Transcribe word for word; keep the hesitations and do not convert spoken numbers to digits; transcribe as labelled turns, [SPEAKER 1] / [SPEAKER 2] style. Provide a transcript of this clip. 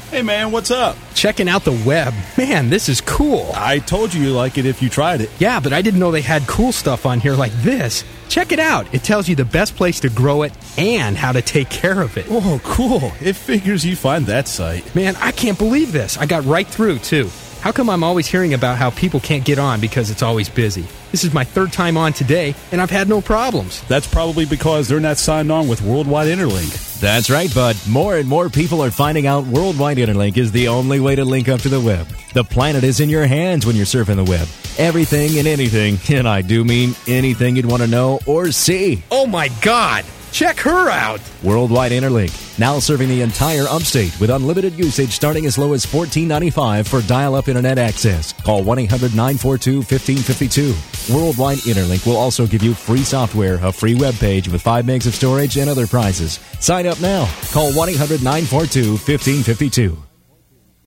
[SPEAKER 1] Hey, man, what's up?
[SPEAKER 2] Checking out the web. Man, this is cool.
[SPEAKER 1] I told you you like it if you tried it.
[SPEAKER 2] Yeah, but I didn't know they had cool stuff on here like this. Check it out. It tells you the best place to grow it and how to take care of it.
[SPEAKER 1] Oh, cool. It figures you find that site.
[SPEAKER 2] Man, I can't believe this. I got right through, too. How come I'm always hearing about how people can't get on because it's always busy? This is my third time on today, and I've had no problems.
[SPEAKER 1] That's probably because they're not signed on with Worldwide Interlink.
[SPEAKER 3] That's right, bud. More and more people are finding out Worldwide Interlink is the only way to link up to the web. The planet is in your hands when you're surfing the web. Everything and anything, and I do mean anything you'd want to know or see.
[SPEAKER 2] Oh my God! Check her out!
[SPEAKER 3] Worldwide Interlink, now serving the entire upstate with unlimited usage starting as low as fourteen ninety-five for dial-up internet access. Call one eight hundred nine four two one five five two. Worldwide Interlink will also give you free software, a free web page with five megs of storage, and other prizes. Sign up now. Call one eight hundred nine four two one five five two.